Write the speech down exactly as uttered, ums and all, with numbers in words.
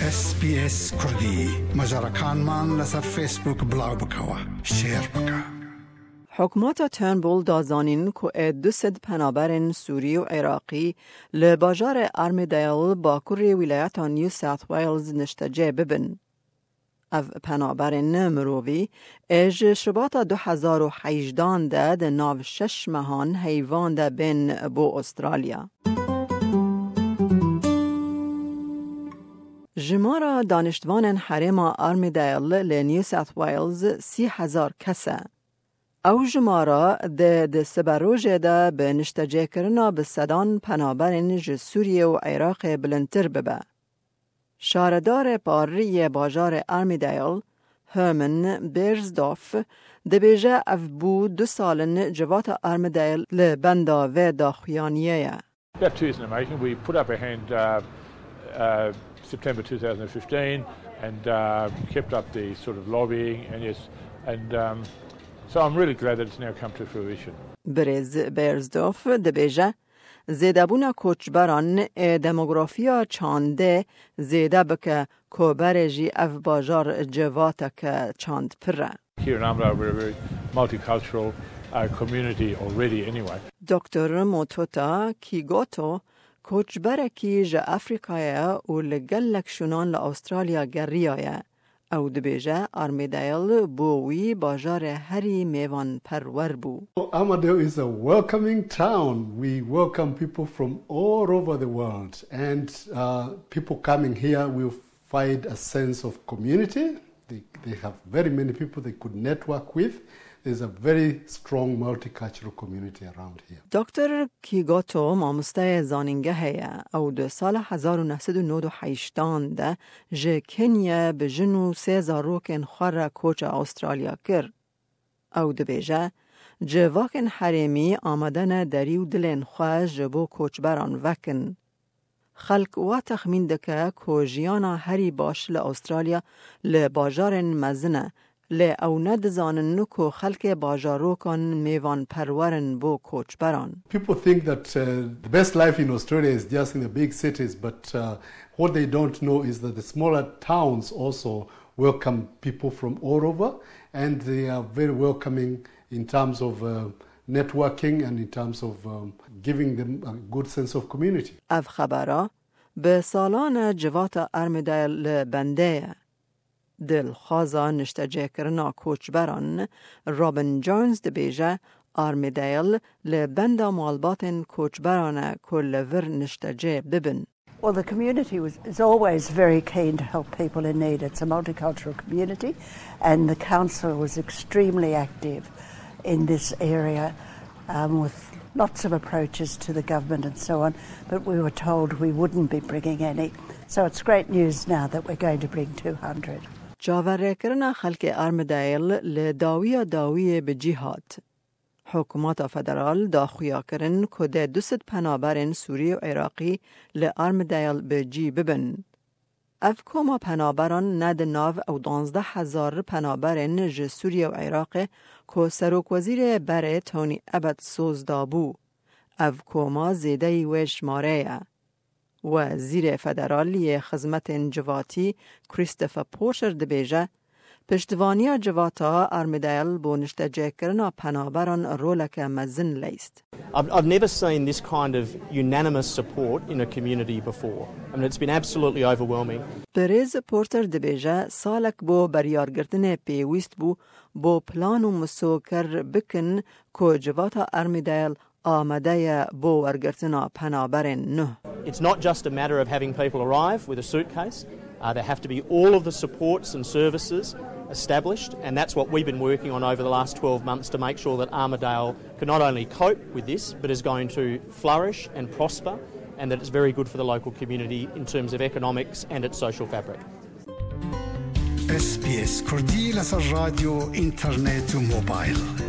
اس بي اس كردي مجركان مان لسر فيسبوك بلاو بكوا شير بكا. حکومت ترنبول دازانین که دوصد پنابرین سوری و عراقی لباجار ارمیدیل باکوری ولایت نیو ساوت ویلز نشتجه ببن. او پنابرین مرووی اج شباط دو هزار و هجده ده ده ناو شش مهان حیوان ده بین بو استرالیا. جمارا دانشتوان حرم ارمیدیل لنیو ساوت ویلز سی هزار کسه. او جمارا ده ده سبروجه ده به نشتجه کرنا به صدان پنابرین ج سوریه و عراق بلندتر ببه. شاردار پاری باجار ارمیدیل هرمن بیرزدوف ده بیجه اف بو دو سالن جوات ارمیدیل لبندا و داخویانیه. About two years in the making, we put up a hand uh, uh, September two thousand fifteen and uh, kept up the sort of lobbying and yes, and um, so I'm really glad that it's now come to fruition. برز بیرزدوف ده بیجه زیدابونا کوچبران دموگرافیا چانده زیده بکه کوبرجی اف باجار جواتا که چاند پره. Here in Armidale we're a very multicultural uh, community already anyway. دکتر موتوتا کیگوتو کوچبره کی ج افریقای و لگلک شنان لأسترالیا گریایه او دبیجه ارمیدیل بووی باجار هری میوان پرور بو. Armidale is a welcoming town. We welcome people from all over the world and uh, people coming here will find a sense of community. They, they have very many people they could network with. There's a very strong multicultural community around here. دکتر کیگوتو مامسته زانینگه هیه او ده سال هزار و نهصد و نود و هشت ده جه کنیا به جنو سه زاروکن خور کوچ استرالیا کر. او ده بیجه جواکن حریمی آمدن دریو دلین خواه جبو کوچ بران وکن. خلق و تخمین دکه که جیانا هری باش لأسترالیا لباجارن مزنه لی او ندزانن نکو خلق باجارو کن میوان پرورن بو کوچ بران. People think that uh, the best life in Australia is just in the big cities, but uh, what they don't know is that the smaller towns also welcome people from all over and they are very welcoming in terms of uh, networking and in terms of um, giving them a good sense of community. اف خبرها به سالان جوات ارمیدیل بنده دل خوازا نشتجه کرنا کوچبران رابن جونز ده بیجه ارمیدیل لبندا مالباتن کوچبران کل ور نشتجه ببن. Well, the community was, is always very keen to help people in need. It's a multicultural community and the council was extremely active in this area um, with lots of approaches to the government and so on, but we were told we wouldn't be bringing any. So it's great news now that we're going to bring two hundred. جاوره کرنا خلق ارمیدیل لداوی داوی به جهاد. حکومت فدرال داخویا کرن که ده دوست پنابرین سوری و عراقی لارمیدیل به جی ببن. اف کوما پنابران ند ناو او دانزده هزار پنابرین ج سوری و عراق که سروک وزیر بره تونی ابد سوز دابو. اف کوما زیده وش ماره و زیر فدرالی خدمت جواتی کریستوفر پورشر دبیجه پشتوانی جواتا ارمیدیل بو نشتجه کرنا پنابران رولک مزن لیست. I've, I've never seen this kind of unanimous support in a community before. I mean, it's been absolutely overwhelming. پریز پورتر دبیجه سالک بو بریارگردن پیویست بو بو پلان و مسوکر بکن که جواتا ارمیدیل آمده بو ورگرتنا پنابرین نه. It's not just a matter of having people arrive with a suitcase. Uh, there have to be all of the supports and services established, and that's what we've been working on over the last twelve months to make sure that Armidale can not only cope with this, but is going to flourish and prosper, and that it's very good for the local community in terms of economics and its social fabric. اس بي اس كردي لسر راديو انترنت وموبايل